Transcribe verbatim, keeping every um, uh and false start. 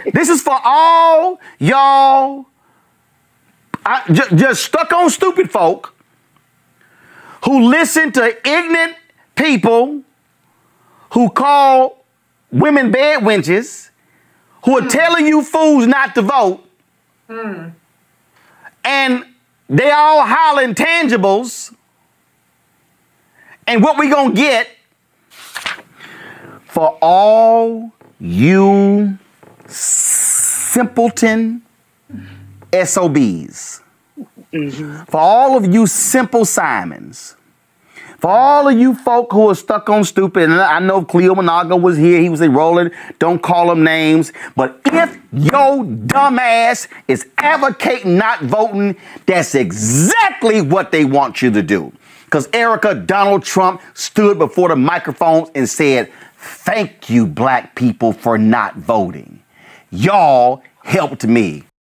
This is for all y'all I, j- just stuck on stupid folk who listen to ignorant people who call women bed wenches, who are mm. telling you fools not to vote, mm. and they all hollering tangibles, and what we gonna get for all you simpleton S O Bs, mm-hmm. for all of you simple Simons, for all of you folk who are stuck on stupid, and I know Cleo Managa was here, he was a rolling, don't call them names, but if your dumb ass is advocating not voting, that's exactly what they want you to do. Because Erica Donald Trump stood before the microphones and said, thank you, black people, for not voting. Y'all helped me.